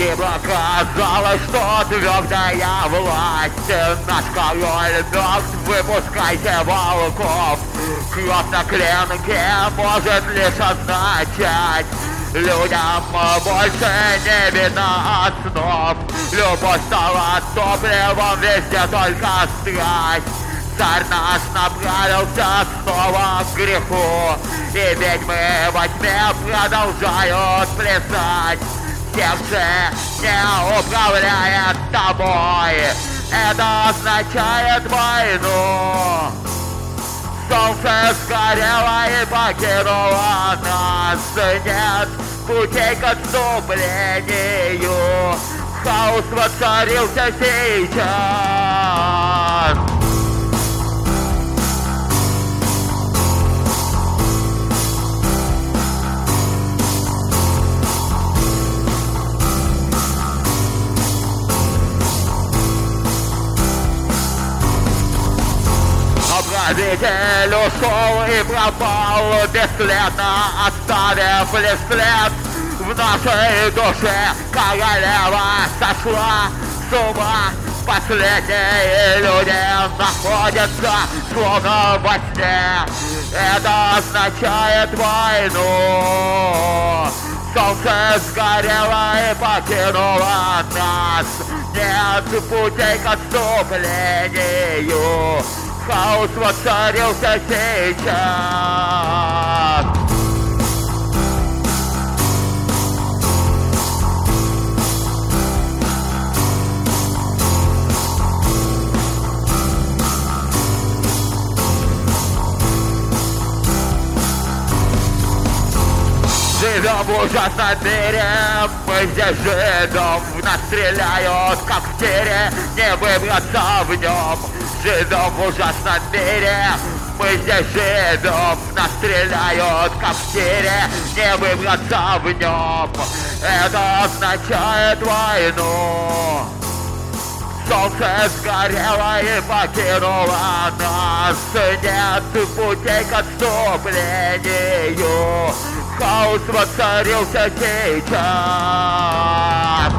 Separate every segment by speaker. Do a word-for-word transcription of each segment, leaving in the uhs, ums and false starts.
Speaker 1: Им оказалось, что твердая власть. Наш король мертв, выпускайте волков. Кровь на клинке может лишь означать: людям больше не видно основ. Любовь стала топливом, везде только страсть. Царь наш направился снова к греху, и ведьмы во тьме продолжают плясать. Сердце не управляет тобой, это означает войну. Солнце сгорело и покинуло нас. Нет путей к отступлению. Хаос воцарился сейчас. Правитель ушел и пропал бесследно, оставив лишь след в нашей душе. Королева сошла с ума, последние люди находятся словно во сне. Это означает войну. Солнце сгорело и покинуло нас. Нет путей к отступлению. Хаос воцарился сейчас. Живем в ужасном мире, мы здесь живем. В нас стреляют, как в тире, не выбраться в нем. Живем в ужасном мире, мы здесь живем. В нас стреляют, как в тире, не выбраться в нем. Это означает войну. Солнце сгорело и покинуло нас. Нет путей к отступлению. Хаос воцарился сейчас.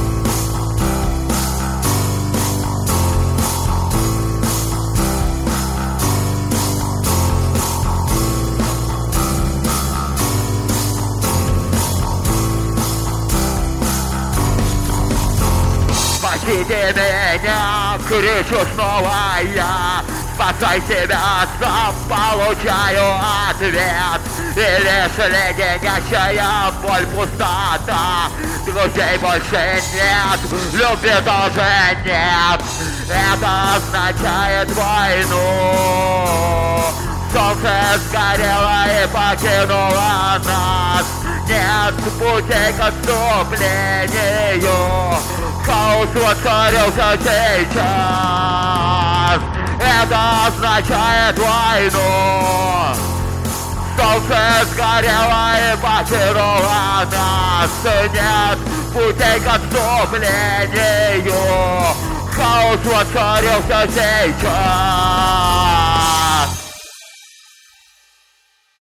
Speaker 1: Спасите меня, кричу снова я. Спасай себя сам, получаю ответ. И лишь леденящая боль, пустота. Друзей больше нет, любви тоже нет. Это означает войну. Солнце сгорело и покинуло нас. Нет путей к отступлению. Хаос воцарился сейчас. Это означает войну. Солнце сгорело и покинуло нас. Нет путей к отступлению. Хаос воцарился сейчас.